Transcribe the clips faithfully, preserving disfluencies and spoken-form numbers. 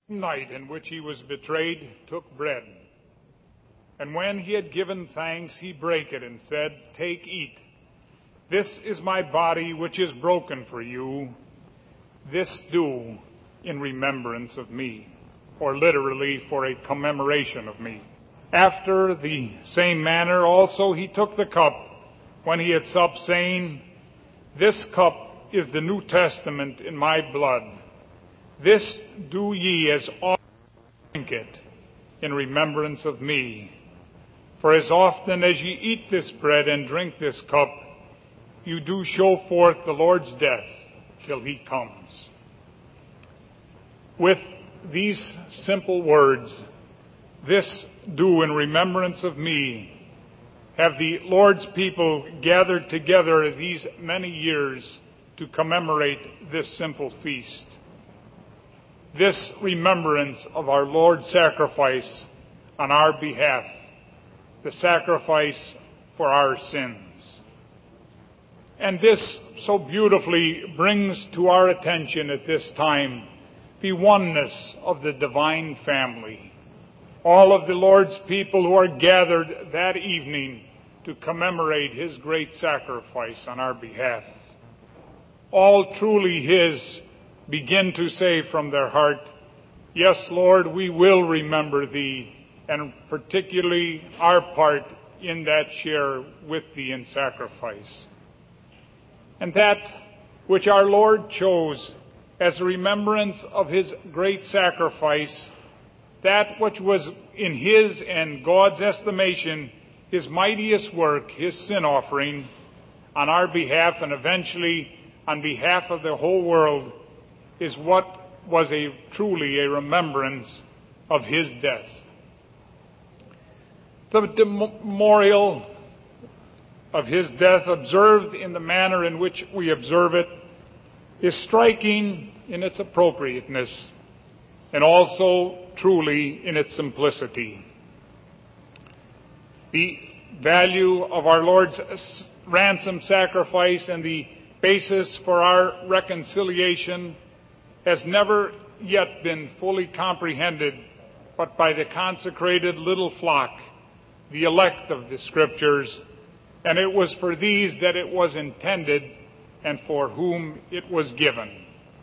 Night in which he was betrayed, took bread. And when he had given thanks, he brake it and said, Take, eat. This is my body, which is broken for you. This do in remembrance of me, or literally for a commemoration of me. After the same manner also he took the cup when he had supped, saying, This cup is the New Testament in my blood. This do ye as often as drink it in remembrance of me. For as often as ye eat this bread and drink this cup, you do show forth the Lord's death till he comes. With these simple words, this do in remembrance of me, have the Lord's people gathered together these many years to commemorate this simple feast. This remembrance of our Lord's sacrifice on our behalf, the sacrifice for our sins. And this so beautifully brings to our attention at this time the oneness of the divine family. All of the Lord's people who are gathered that evening to commemorate his great sacrifice on our behalf. All truly his begin to say from their heart, Yes, Lord, we will remember thee, and particularly our part in that share with thee in sacrifice. And that which our Lord chose as a remembrance of his great sacrifice, that which was in his and God's estimation his mightiest work, his sin offering on our behalf and eventually on behalf of the whole world, is what was a truly a remembrance of his death. The memorial of his death, observed in the manner in which we observe it, is striking in its appropriateness and also truly in its simplicity. The value of our Lord's ransom sacrifice and the basis for our reconciliation has never yet been fully comprehended, but by the consecrated little flock, the elect of the Scriptures, and it was for these that it was intended and for whom it was given.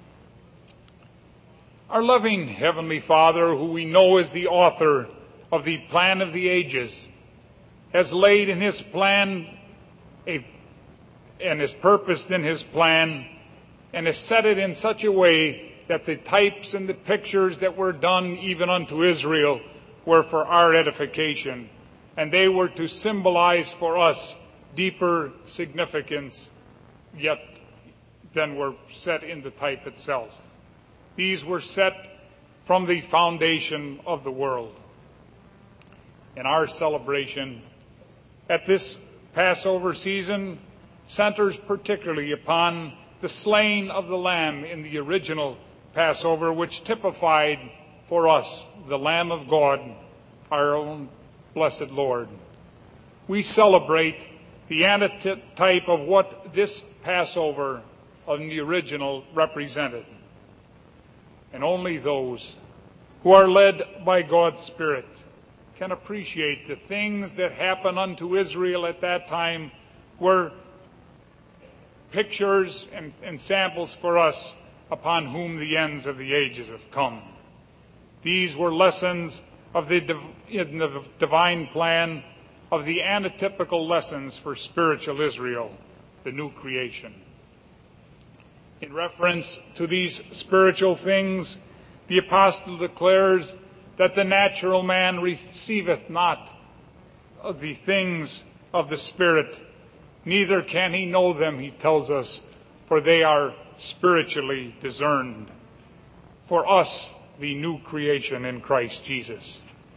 Our loving Heavenly Father, who we know is the author of the plan of the ages, has laid in his plan a, and is purposed in his plan, and has set it in such a way that the types and the pictures that were done even unto Israel were for our edification, and they were to symbolize for us deeper significance yet than were set in the type itself. These were set from the foundation of the world. And our celebration at this Passover season centers particularly upon the slaying of the Lamb in the original Passover, which typified for us the Lamb of God, our own blessed Lord. We celebrate the antitype of what this Passover in the original represented. And only those who are led by God's Spirit can appreciate the things that happen unto Israel at that time were pictures and, and samples for us upon whom the ends of the ages have come. These were lessons of the, in the divine plan, of the antitypical lessons for spiritual Israel, the new creation. In reference to these spiritual things, the apostle declares that the natural man receiveth not of the things of the Spirit, neither can he know them, he tells us, for they are spiritually discerned. For us, the new creation in Christ Jesus.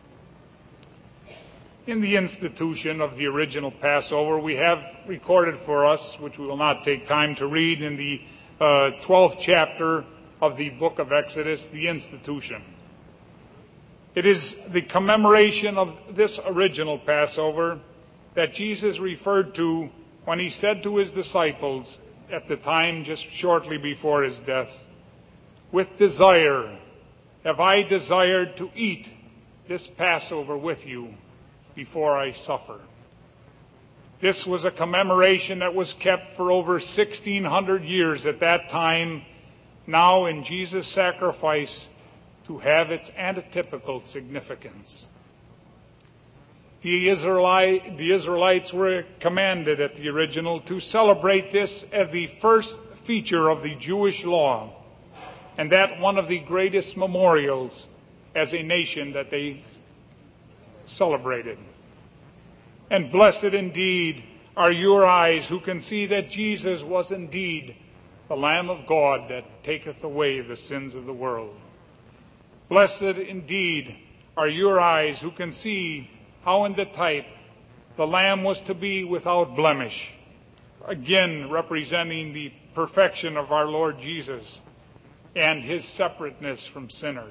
In the institution of the original Passover, we have recorded for us, which we will not take time to read, in the uh, twelfth chapter of the book of Exodus, the institution. It is the commemoration of this original Passover that Jesus referred to when he said to his disciples at the time just shortly before his death, with desire have I desired to eat this Passover with you before I suffer. This was a commemoration that was kept for over sixteen hundred years at that time, now in Jesus' sacrifice, to have its antitypical significance. The, Israelite, the Israelites were commanded at the original to celebrate this as the first feature of the Jewish law, and that one of the greatest memorials as a nation that they celebrated. And blessed indeed are your eyes who can see that Jesus was indeed the Lamb of God that taketh away the sins of the world. Blessed indeed are your eyes who can see how in the type the Lamb was to be without blemish, again representing the perfection of our Lord Jesus and his separateness from sinners.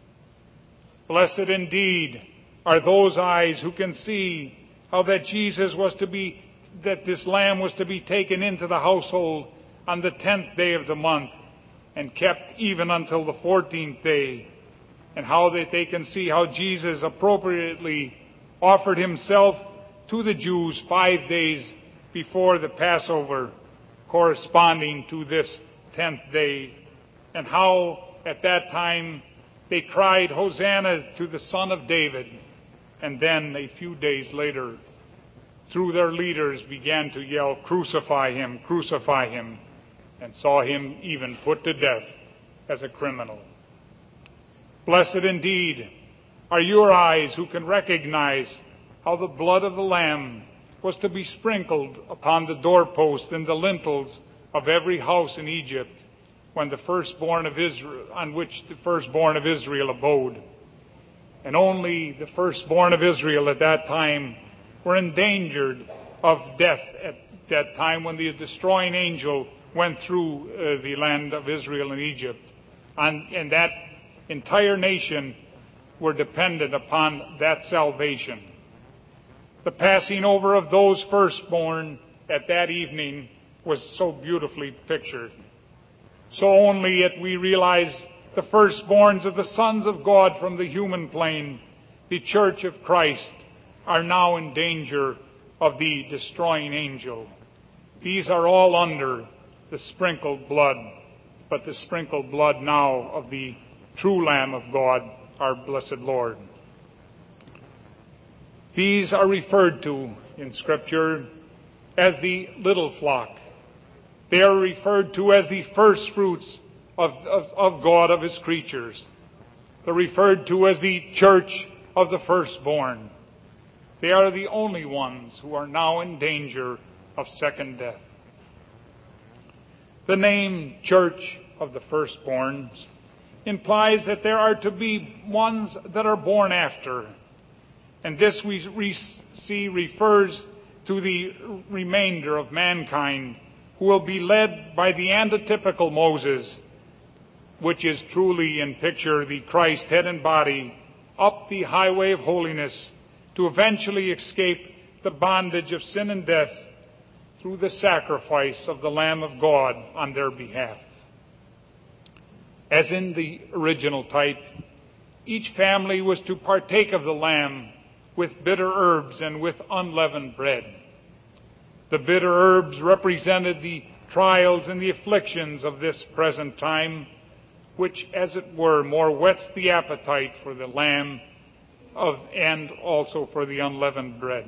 Blessed indeed are those eyes who can see how that Jesus was to be, that this Lamb was to be taken into the household on the tenth day of the month and kept even until the fourteenth day, and how that they can see how Jesus appropriately offered himself to the Jews five days before the Passover, corresponding to this tenth day, and how at that time they cried, Hosanna to the Son of David, and then a few days later, through their leaders, began to yell, crucify him, crucify him, and saw him even put to death as a criminal. Blessed indeed are your eyes who can recognize how the blood of the Lamb was to be sprinkled upon the doorposts and the lintels of every house in Egypt when the firstborn of Israel, on which the firstborn of Israel abode. And only the firstborn of Israel at that time were endangered of death at that time when the destroying angel went through uh, the land of Israel and Egypt. And, and that entire nation were dependent upon that salvation. The passing over of those firstborn at that evening was so beautifully pictured. So only yet we realize the firstborns of the sons of God from the human plane, the Church of Christ, are now in danger of the destroying angel. These are all under the sprinkled blood, but the sprinkled blood now of the true Lamb of God, our blessed Lord. These are referred to in Scripture as the little flock. They are referred to as the first fruits of, of, of God, of his creatures. They're referred to as the church of the firstborn. They are the only ones who are now in danger of second death. The name Church of the Firstborn implies that there are to be ones that are born after. And this we re- see refers to the remainder of mankind who will be led by the antitypical Moses, which is truly in picture the Christ head and body, up the highway of holiness to eventually escape the bondage of sin and death through the sacrifice of the Lamb of God on their behalf. As in the original type, each family was to partake of the lamb with bitter herbs and with unleavened bread. The bitter herbs represented the trials and the afflictions of this present time, which, as it were, more whets the appetite for the lamb of, and also for the unleavened bread.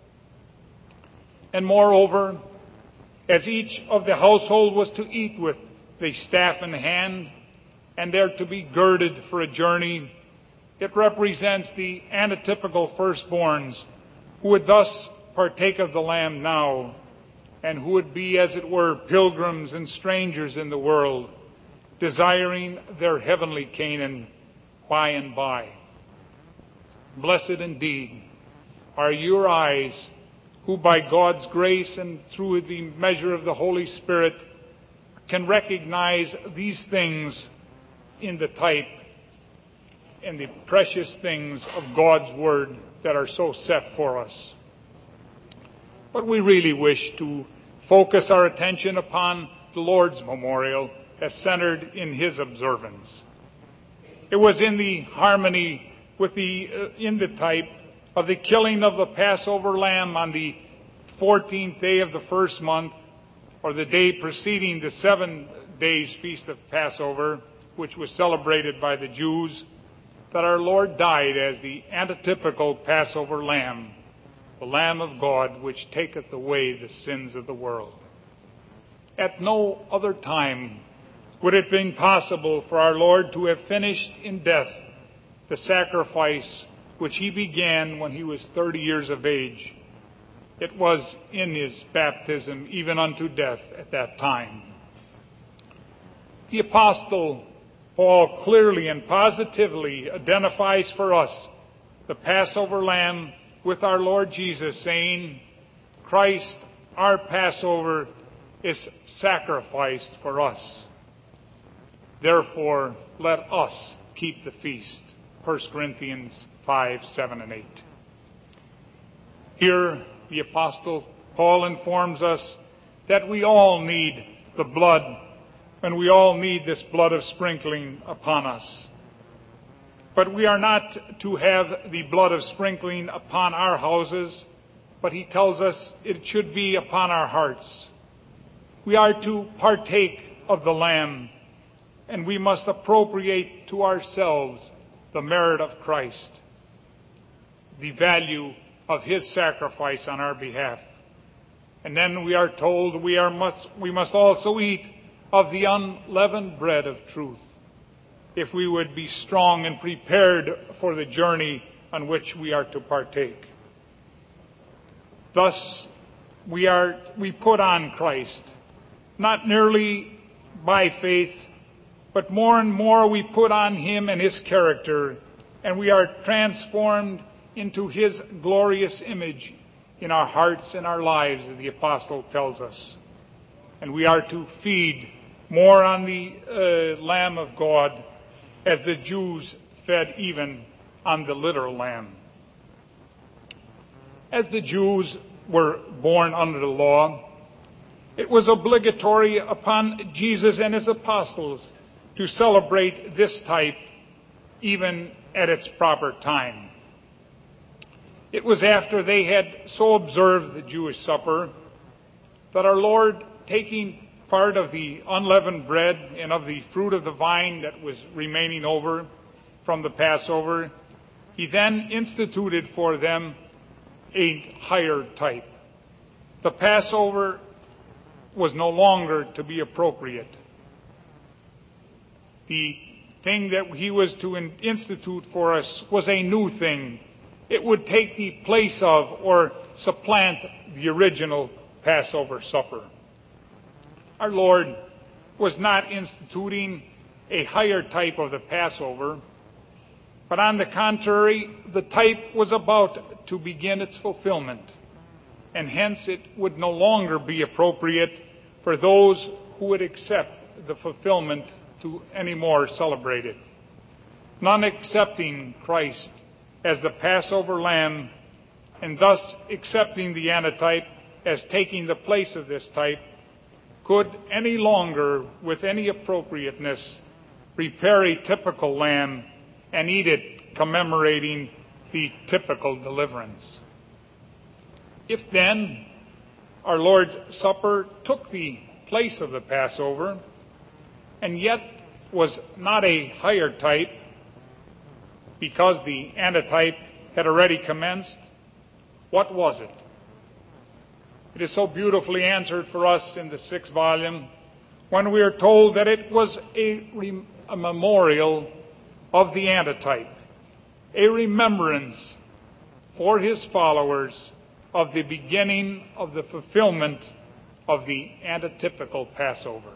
And moreover, as each of the household was to eat with the staff in hand, and they're to be girded for a journey, it represents the antitypical firstborns who would thus partake of the Lamb now, and who would be, as it were, pilgrims and strangers in the world, desiring their heavenly Canaan by and by. Blessed indeed are your eyes, who by God's grace and through the measure of the Holy Spirit can recognize these things in the type and the precious things of God's Word that are so set for us. But we really wish to focus our attention upon the Lord's memorial as centered in His observance. It was in the harmony with the, uh, in the type of the killing of the Passover lamb on the fourteenth day of the first month, or the day preceding the seven days feast of Passover, which was celebrated by the Jews, that our Lord died as the antitypical Passover lamb, the Lamb of God, which taketh away the sins of the world. At no other time would it have been possible for our Lord to have finished in death the sacrifice which he began when he was thirty years of age. It was in his baptism, even unto death at that time. The Apostle Paul clearly and positively identifies for us the Passover lamb with our Lord Jesus, saying, Christ, our Passover, is sacrificed for us. Therefore, let us keep the feast. First Corinthians five, seven, and eight. Here, the Apostle Paul informs us that we all need the blood, and we all need this blood of sprinkling upon us. But we are not to have the blood of sprinkling upon our houses, but he tells us it should be upon our hearts. We are to partake of the Lamb, and we must appropriate to ourselves the merit of Christ, the value of his sacrifice on our behalf. And then we are told we are must, we must also eat of the unleavened bread of truth, if we would be strong and prepared for the journey on which we are to partake. Thus, we are we put on Christ, not merely by faith, but more and more we put on him and his character, and we are transformed into his glorious image in our hearts and our lives, as the apostle tells us. And we are to feed more on the uh, Lamb of God, as the Jews fed even on the literal lamb. As the Jews were born under the law, it was obligatory upon Jesus and his apostles to celebrate this type even at its proper time. It was after they had so observed the Jewish supper that our Lord, taking part of the unleavened bread and of the fruit of the vine that was remaining over from the Passover, he then instituted for them a higher type. The Passover was no longer to be appropriate. The thing that he was to institute for us was a new thing. It would take the place of or supplant the original Passover supper. Our Lord was not instituting a higher type of the Passover, but on the contrary, the type was about to begin its fulfillment, and hence it would no longer be appropriate for those who would accept the fulfillment to any more celebrate it. None accepting Christ as the Passover lamb, and thus accepting the antitype as taking the place of this type, could any longer, with any appropriateness, prepare a typical lamb and eat it, commemorating the typical deliverance. If then our Lord's Supper took the place of the Passover, and yet was not a higher type, because the antitype had already commenced, what was it? It is so beautifully answered for us in the sixth volume when we are told that it was a, rem- a memorial of the antitype, a remembrance for his followers of the beginning of the fulfillment of the antitypical Passover.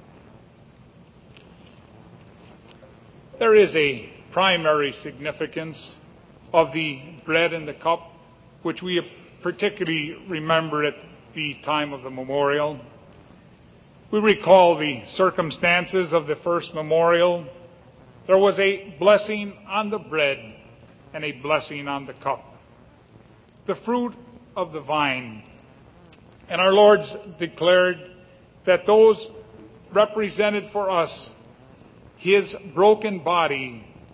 There is a primary significance of the bread and the cup, which we particularly remember at the time of the memorial. We recall the circumstances of the first memorial. There was a blessing on the bread and a blessing on the cup. The fruit of the vine. And our Lord declared that those represented for us his broken body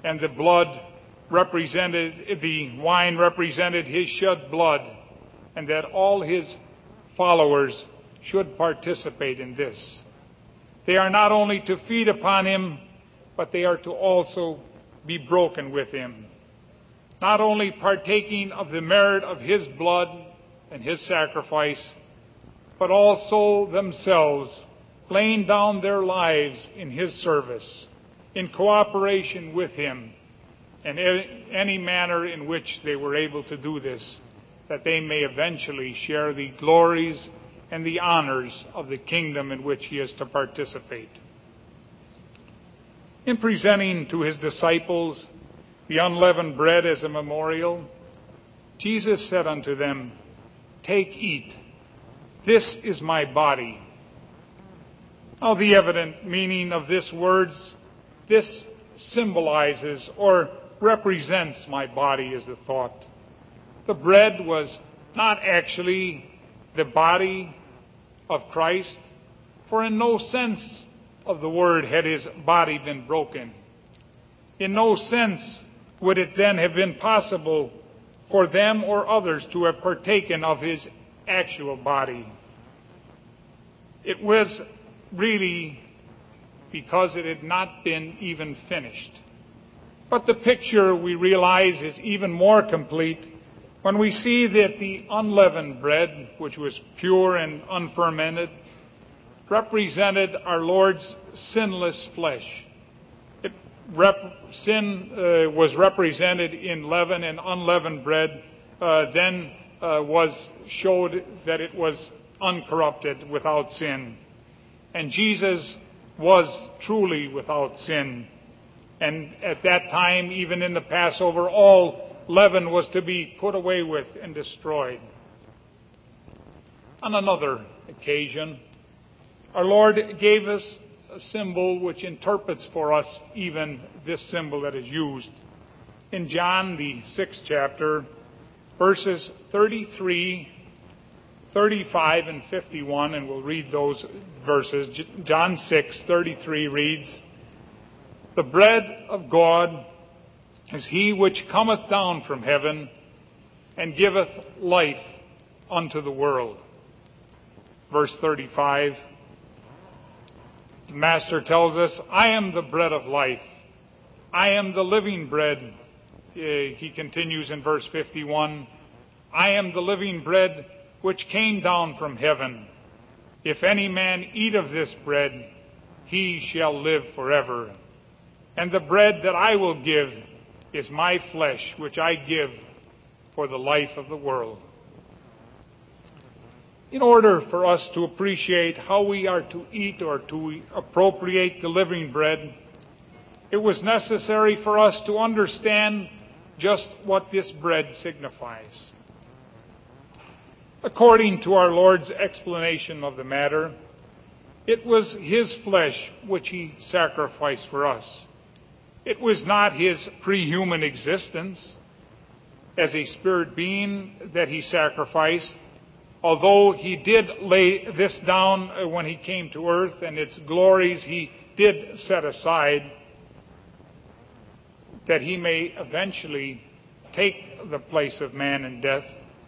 and the blood represented, the wine represented his shed blood, and that all his followers should participate in this. They are not only to feed upon him, but they are to also be broken with him, not only partaking of the merit of his blood and his sacrifice, but also themselves laying down their lives in his service, in cooperation with him, and any manner in which they were able to do this, that they may eventually share the glories and the honors of the kingdom in which he is to participate. In presenting to his disciples the unleavened bread as a memorial, Jesus said unto them, "Take, eat. This is my body." Now, the evident meaning of this words, this symbolizes or represents my body, is the thought. The bread was not actually the body of Christ, for in no sense of the word had his body been broken. In no sense would it then have been possible for them or others to have partaken of his actual body. It was really because it had not been even finished. But the picture, we realize, is even more complete when we see that the unleavened bread, which was pure and unfermented, represented our Lord's sinless flesh. It rep- sin uh, was represented in leaven, and unleavened bread uh, then uh, was showed that it was uncorrupted, without sin. And Jesus was truly without sin. And at that time, even in the Passover, all leaven was to be put away with and destroyed. On another occasion, our Lord gave us a symbol which interprets for us even this symbol that is used. In John, the sixth chapter, verses thirty-three, thirty-five, and fifty-one, and we'll read those verses. John six, thirty-three reads, "The bread of God is he which cometh down from heaven, and giveth life unto the world." Verse thirty-five, the Master tells us, "I am the bread of life. I am the living bread." Uh, he continues in verse fifty-one, "I am the living bread which came down from heaven. If any man eat of this bread, he shall live forever. And the bread that I will give is my flesh, which I give for the life of the world." In order for us to appreciate how we are to eat or to appropriate the living bread, it was necessary for us to understand just what this bread signifies. According to our Lord's explanation of the matter, it was his flesh which he sacrificed for us. It was not his pre-human existence as a spirit being that he sacrificed, although he did lay this down when he came to earth, and its glories he did set aside, that he may eventually take the place of man in death.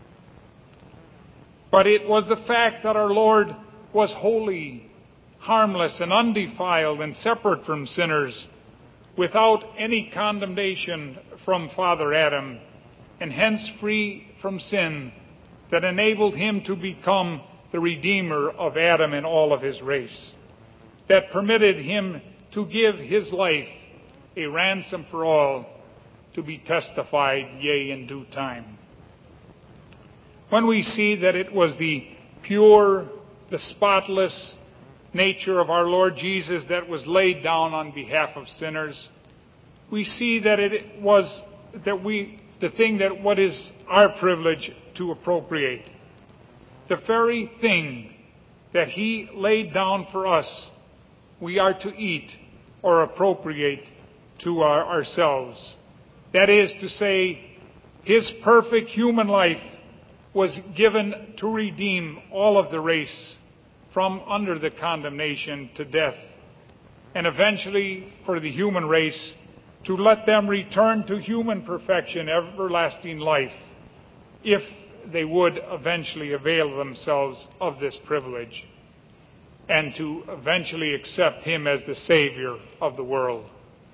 But it was the fact that our Lord was holy, harmless, and undefiled, and separate from sinners, without any condemnation from Father Adam, and hence free from sin, that enabled him to become the Redeemer of Adam and all of his race, that permitted him to give his life a ransom for all, to be testified, yea, in due time. When we see that it was the pure, the spotless nature of our Lord Jesus that was laid down on behalf of sinners, we see that it was that we the thing that what is our privilege to appropriate. The very thing that he laid down for us, we are to eat or appropriate to our, ourselves. That is to say, his perfect human life was given to redeem all of the race from under the condemnation to death, and eventually for the human race to let them return to human perfection, everlasting life, if they would eventually avail themselves of this privilege and to eventually accept Him as the Savior of the world.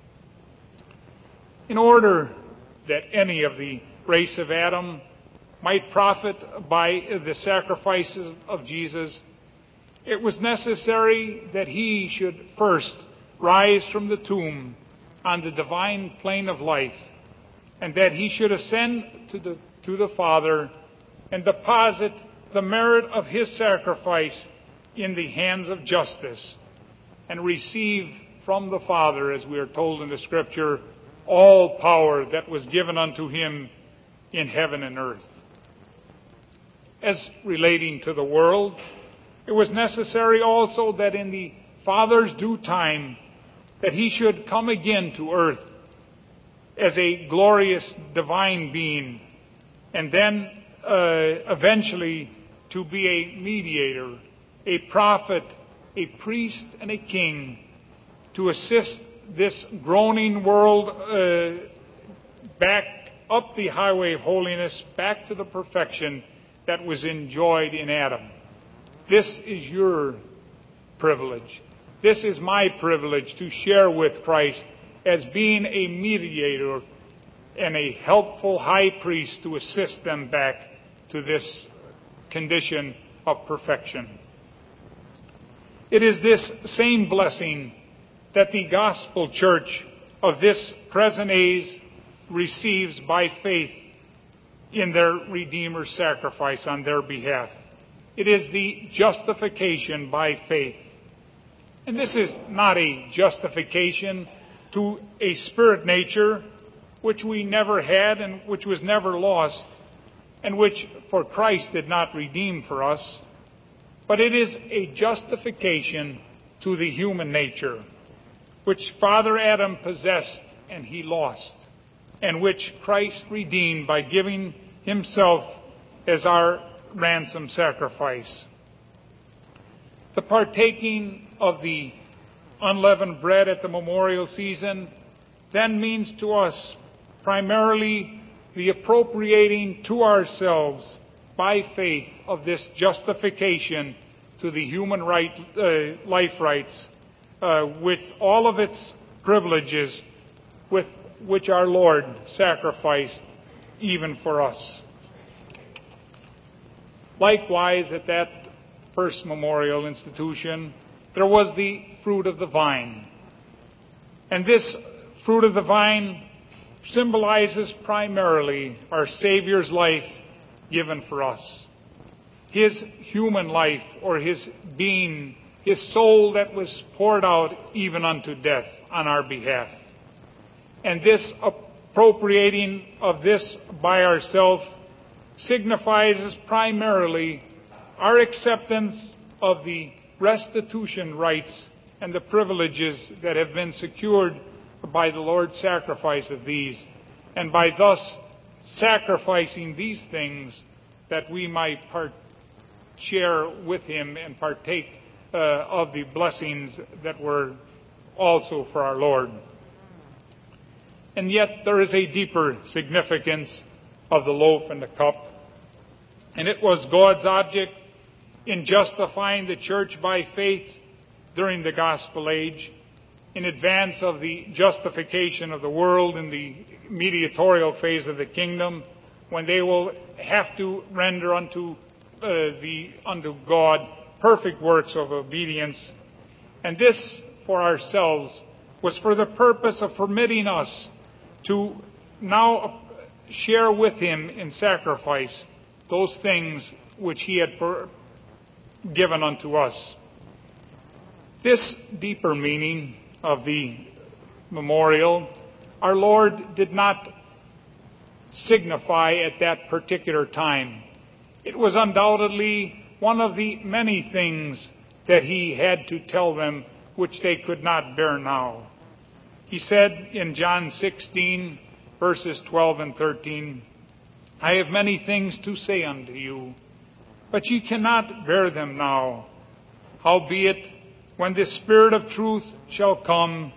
In order that any of the race of Adam might profit by the sacrifices of Jesus, it was necessary that He should first rise from the tomb on the divine plane of life, and that He should ascend to the, to the Father and deposit the merit of His sacrifice in the hands of justice, and receive from the Father, as we are told in the Scripture, all power that was given unto Him in heaven and earth. As relating to the world, it was necessary also that in the Father's due time, that He should come again to earth as a glorious divine being, and then uh, eventually to be a mediator, a prophet, a priest, and a king, to assist this groaning world uh, back up the highway of holiness, back to the perfection that was enjoyed in Adam. This is your privilege. This is my privilege to share with Christ as being a mediator and a helpful high priest to assist them back to this condition of perfection. It is this same blessing that the gospel church of this present age receives by faith in their Redeemer's sacrifice on their behalf. It is the justification by faith. And this is not a justification to a spirit nature which we never had and which was never lost, and which for Christ did not redeem for us, but it is a justification to the human nature, which Father Adam possessed and he lost, and which Christ redeemed by giving Himself as our ransom sacrifice. The partaking of the unleavened bread at the memorial season then means to us primarily the appropriating to ourselves by faith of this justification to the human right, uh, life rights uh, with all of its privileges with which our Lord sacrificed even for us. Likewise, at that first memorial institution, there was the fruit of the vine. And this fruit of the vine symbolizes primarily our Savior's life given for us. His human life, or His being, His soul that was poured out even unto death on our behalf. And this appropriating of this by ourselves signifies primarily our acceptance of the restitution rights and the privileges that have been secured by the Lord's sacrifice of these, and by thus sacrificing these things that we might part- share with Him and partake uh, of the blessings that were also for our Lord. And yet there is a deeper significance of the loaf and the cup, and it was God's object in justifying the church by faith during the gospel age, in advance of the justification of the world in the mediatorial phase of the kingdom, when they will have to render unto uh, the unto God perfect works of obedience. And this for ourselves was for the purpose of permitting us to now share with Him in sacrifice those things which He had per- given unto us. This deeper meaning of the memorial, our Lord did not signify at that particular time. It was undoubtedly one of the many things that He had to tell them which they could not bear now. He said in John sixteen, verses twelve and thirteen, I have many things to say unto you, but ye cannot bear them now. Howbeit, when the Spirit of truth shall come,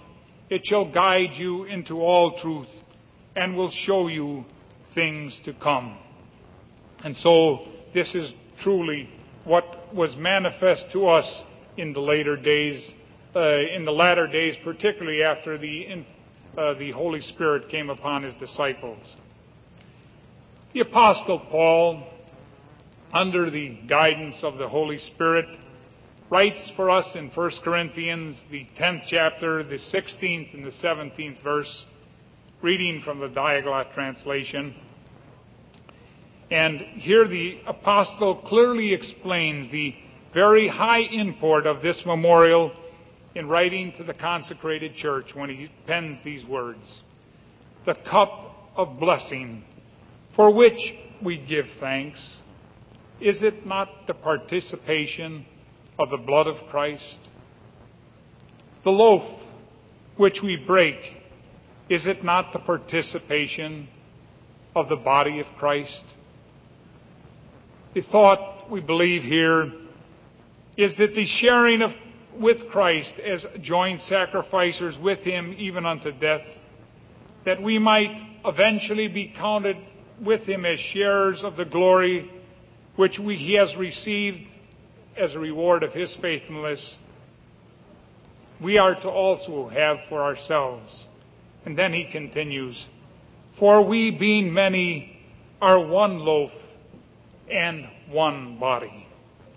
It shall guide you into all truth and will show you things to come. And so this is truly what was manifest to us in the later days, uh, in the latter days, particularly after the, in, uh, the Holy Spirit came upon his disciples. The Apostle Paul, under the guidance of the Holy Spirit, writes for us in First Corinthians, the tenth chapter, the sixteenth and the seventeenth verse, reading from the Diaglott translation. And here the apostle clearly explains the very high import of this memorial in writing to the consecrated church when he pens these words. The cup of blessing, for which we give thanks, is it not the participation of the blood of Christ? The loaf which we break, is it not the participation of the body of Christ? The thought we believe here is that the sharing of with Christ as joint sacrificers with him even unto death, that we might eventually be counted with him as sharers of the glory which we, he has received as a reward of his faithfulness, we are to also have for ourselves. And then he continues, for we being many are one loaf and one body.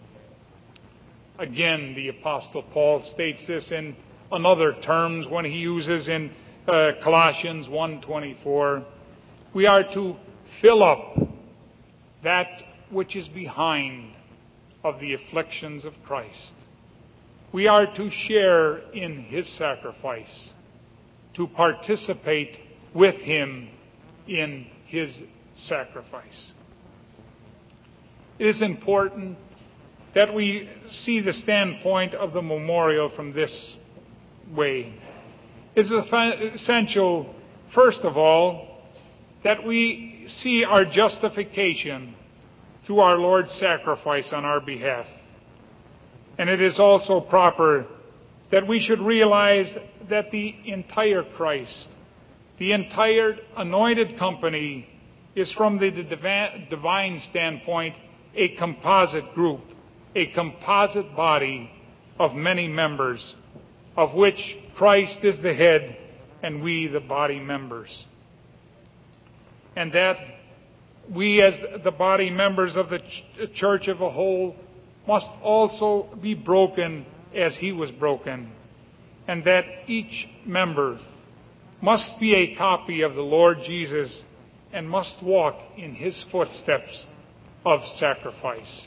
Again, the Apostle Paul states this in another terms when he uses in uh, Colossians one twenty-four. We are to fill up that which is behind of the afflictions of Christ. We are to share in his sacrifice, to participate with him in his sacrifice. It is important that we see the standpoint of the memorial from this way. It is essential, first of all, that we see our justification through our Lord's sacrifice on our behalf. And it is also proper that we should realize that the entire Christ, the entire anointed company, is from the divine standpoint a composite group, a composite body of many members, of which Christ is the head and we the body members. And that we as the body members of the ch- church of a whole must also be broken as he was broken, and that each member must be a copy of the Lord Jesus and must walk in his footsteps of sacrifice.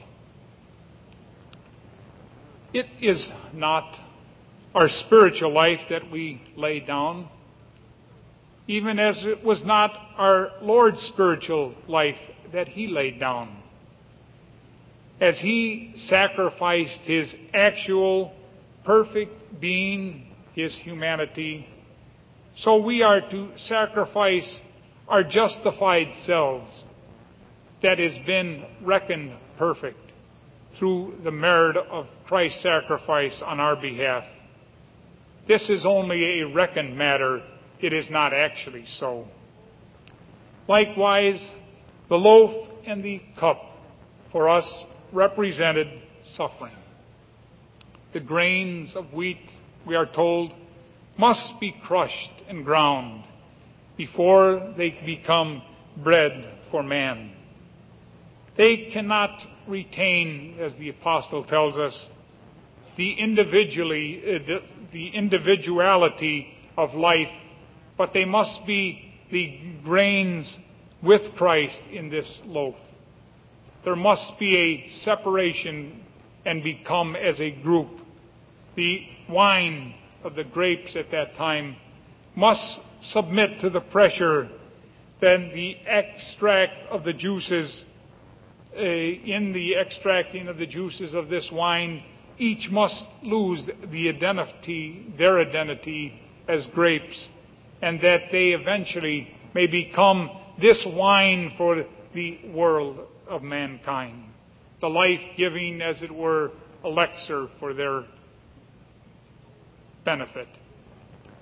It is not our spiritual life that we lay down, even as it was not our Lord's spiritual life that he laid down. As he sacrificed his actual perfect being, his humanity, so we are to sacrifice our justified selves that has been reckoned perfect through the merit of Christ's sacrifice on our behalf. This is only a reckoned matter. It is not actually so. Likewise, the loaf and the cup for us represented suffering. The grains of wheat, we are told, must be crushed and ground before they become bread for man. They cannot retain, as the apostle tells us, the individually uh, the, the individuality of life, but they must be the grains with Christ in this loaf. There must be a separation and become as a group. The wine of the grapes at that time must submit to the pressure. Then the extract of the juices, uh, in the extracting of the juices of this wine, each must lose the identity, their identity as grapes, and that they eventually may become this wine for the world of mankind, the life-giving, as it were, elixir for their benefit.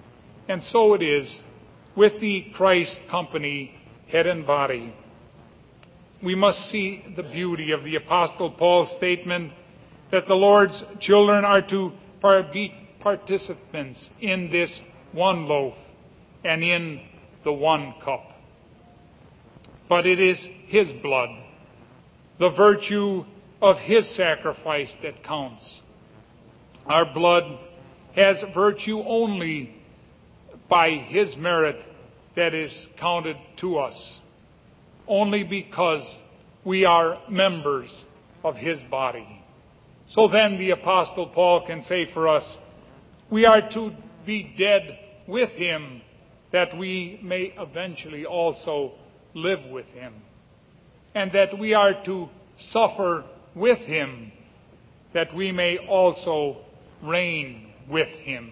And so it is with the Christ company, head and body. We must see the beauty of the Apostle Paul's statement that the Lord's children are to be participants in this one loaf and in the one cup. But it is His blood, the virtue of His sacrifice that counts. Our blood has virtue only by His merit that is counted to us, only because we are members of His body. So then the Apostle Paul can say for us, we are to be dead with Him, that we may eventually also live with Him, and that we are to suffer with Him, that we may also reign with Him.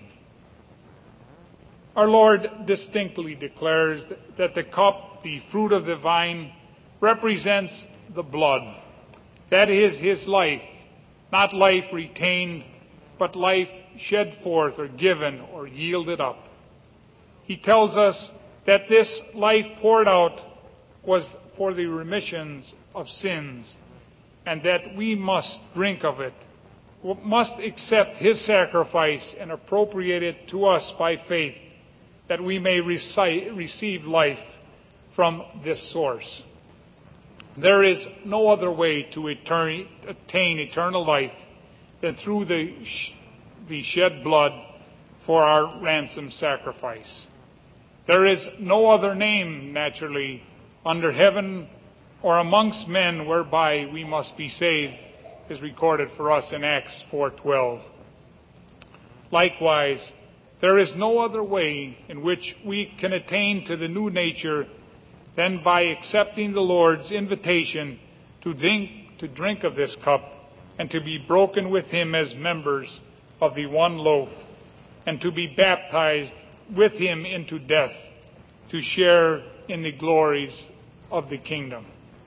Our Lord distinctly declares that the cup, the fruit of the vine, represents the blood. That is His life, not life retained, but life shed forth or given or yielded up. He tells us that this life poured out was for the remissions of sins, and that we must drink of it, must accept His sacrifice and appropriate it to us by faith, that we may recite, receive life from this source. There is no other way to etern- attain eternal life than through the, sh- the shed blood for our ransom sacrifice. There is no other name, naturally, under heaven or amongst men whereby we must be saved, is recorded for us in Acts four twelve. Likewise, there is no other way in which we can attain to the new nature than by accepting the Lord's invitation to drink, to drink of this cup and to be broken with Him as members of the one loaf, and to be baptized with Him into death, to share in the glories of the kingdom.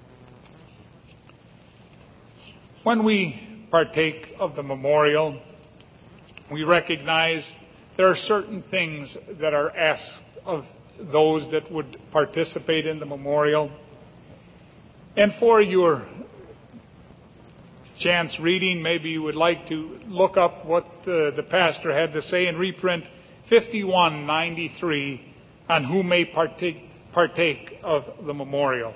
When we partake of the memorial, we recognize there are certain things that are asked of those that would participate in the memorial. And for your chance reading, maybe you would like to look up what the, the pastor had to say in reprint fifty-one ninety-three on who may partake, partake of the memorial.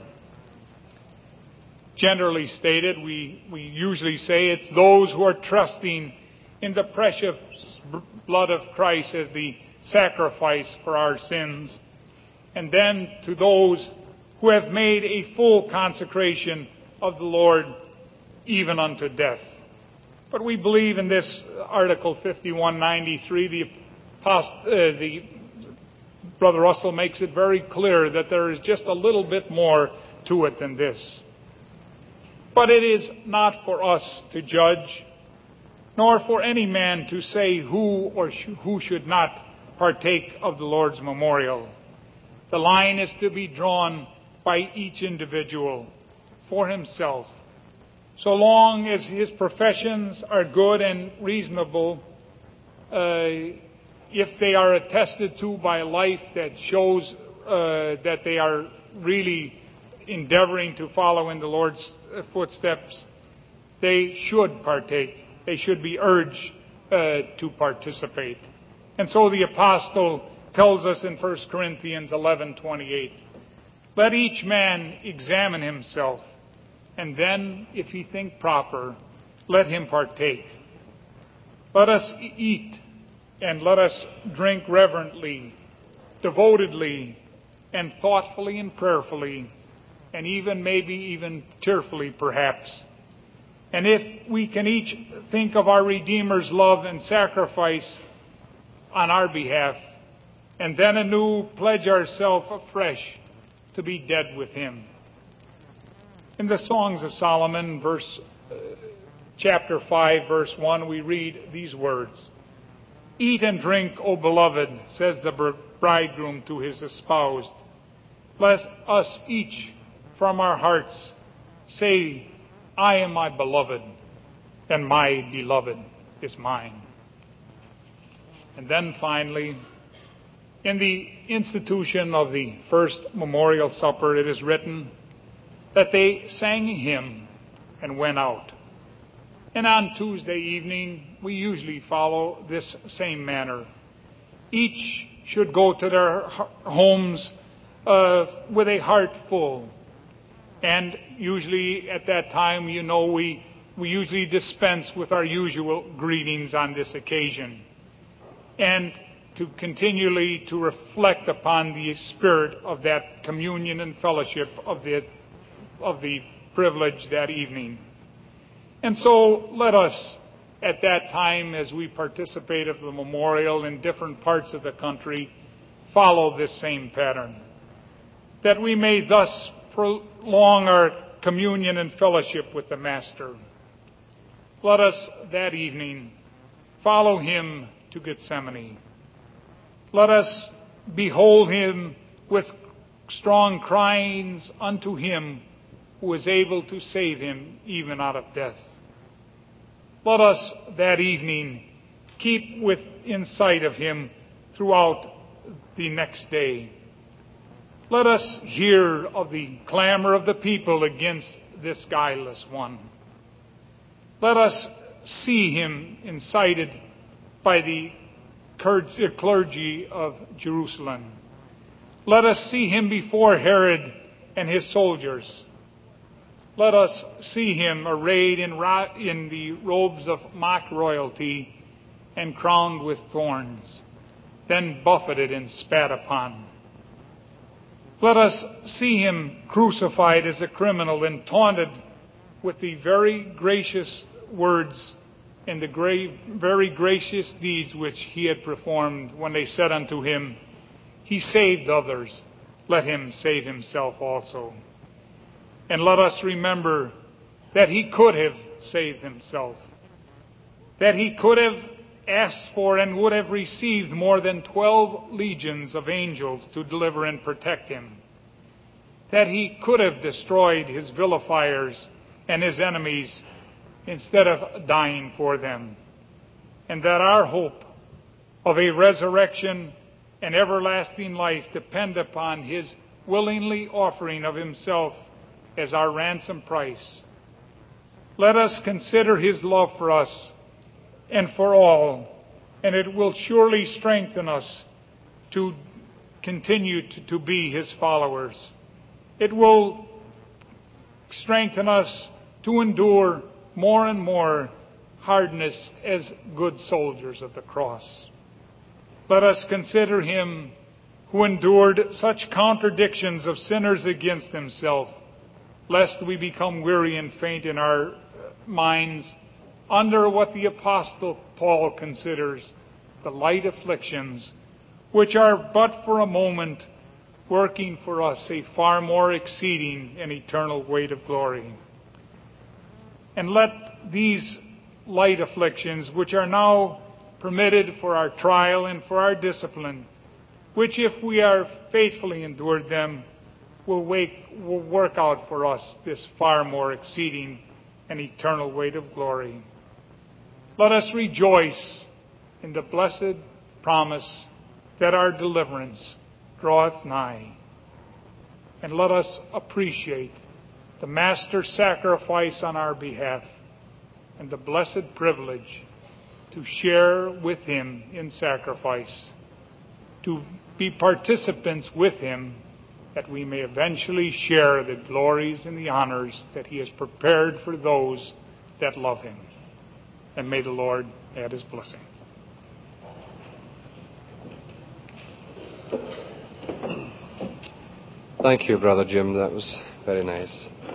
Generally stated, we, we usually say it's those who are trusting in the precious blood of Christ as the sacrifice for our sins, and then to those who have made a full consecration of the Lord even unto death. But we believe in this Article fifty-one ninety-three, the, uh, the Brother Russell makes it very clear that there is just a little bit more to it than this. But it is not for us to judge, nor for any man to say who or sh- who should not partake of the Lord's memorial. The line is to be drawn by each individual for himself. So long as his professions are good and reasonable, uh, if they are attested to by a life that shows uh, that they are really endeavoring to follow in the Lord's footsteps, they should partake. They should be urged uh, to participate. And so the apostle tells us in First Corinthians eleven twenty-eight, let each man examine himself, and then, if he think proper, let him partake. Let us eat and let us drink reverently, devotedly, and thoughtfully and prayerfully, and even maybe even tearfully perhaps. And if we can each think of our Redeemer's love and sacrifice on our behalf, and then anew pledge ourselves afresh to be dead with Him. In the Songs of Solomon, verse, uh, chapter five, verse one, we read these words, eat and drink, O beloved, says the bridegroom to his espoused. Let us each from our hearts say, I am my beloved, and my beloved is mine. And then finally, In the institution of the first memorial supper, it is written that they sang a hymn and went out. And on Tuesday evening, we usually follow this same manner. Each should go to their homes uh, with a heart full. And usually at that time, you know, we, we usually dispense with our usual greetings on this occasion. And to continually to reflect upon the spirit of that communion and fellowship of the, of the privilege that evening. And so let us, at that time, as we participate of the memorial in different parts of the country, follow this same pattern, that we may thus prolong our communion and fellowship with the Master. Let us that evening follow him to Gethsemane. Let us behold him with strong cryings unto him who is able to save him even out of death. Let us that evening keep within sight of him throughout the next day. Let us hear of the clamor of the people against this guileless one. Let us see him incited by the clergy of Jerusalem. Let us see him before Herod and his soldiers. Let us see him arrayed in, ro- in the robes of mock royalty and crowned with thorns, then buffeted and spat upon. Let us see him crucified as a criminal and taunted with the very gracious words and the gra- very gracious deeds which he had performed when they said unto him, "He saved others, let him save himself also." And let us remember that he could have saved himself, that he could have asked for and would have received more than twelve legions of angels to deliver and protect him, that he could have destroyed his vilifiers and his enemies instead of dying for them, and that our hope of a resurrection and everlasting life depend upon his willingly offering of himself as our ransom price. Let us consider his love for us and for all, and it will surely strengthen us to continue to, to be his followers. It will strengthen us to endure more and more hardness as good soldiers of the cross. Let us consider him who endured such contradictions of sinners against himself, lest we become weary and faint in our minds under what the Apostle Paul considers the light afflictions, which are but for a moment working for us a far more exceeding and eternal weight of glory. And let these light afflictions, which are now permitted for our trial and for our discipline, which if we are faithfully endured them, will, wake, will work out for us this far more exceeding and eternal weight of glory. Let us rejoice in the blessed promise that our deliverance draweth nigh. And let us appreciate the Master's sacrifice on our behalf and the blessed privilege to share with him in sacrifice, to be participants with him, that we may eventually share the glories and the honors that he has prepared for those that love him. And may the Lord add his blessing. Thank you, Brother Jim. That was very nice.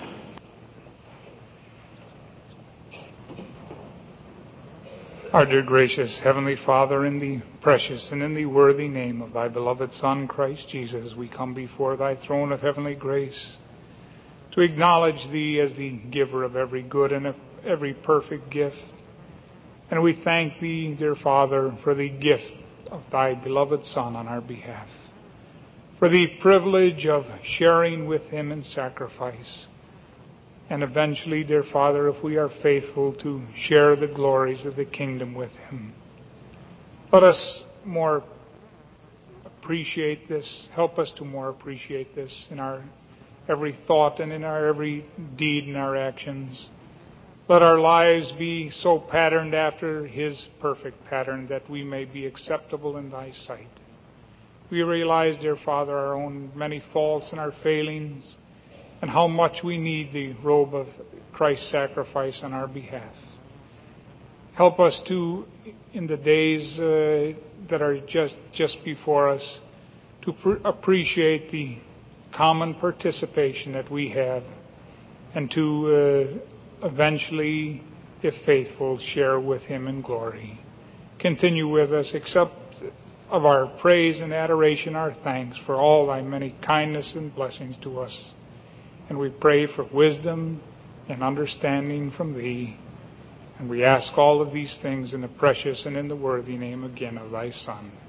Our dear gracious Heavenly Father, in the precious and in the worthy name of thy beloved Son, Christ Jesus, we come before thy throne of heavenly grace to acknowledge thee as the giver of every good and of every perfect gift. And we thank thee, dear Father, for the gift of thy beloved Son on our behalf, for the privilege of sharing with him in sacrifice. And eventually, dear Father, if we are faithful, to share the glories of the kingdom with him. Let us more appreciate this. Help us to more appreciate this in our every thought and in our every deed and our actions. Let our lives be so patterned after His perfect pattern that we may be acceptable in Thy sight. We realize, dear Father, our own many faults and our failings, and how much we need the robe of Christ's sacrifice on our behalf. Help us to, in the days uh, that are just, just before us, to pr- appreciate the common participation that we have, and to uh, eventually, if faithful, share with Him in glory. Continue with us, accept of our praise and adoration, our thanks for all Thy many kindness and blessings to us. And we pray for wisdom and understanding from Thee. And we ask all of these things in the precious and in the worthy name again of Thy Son.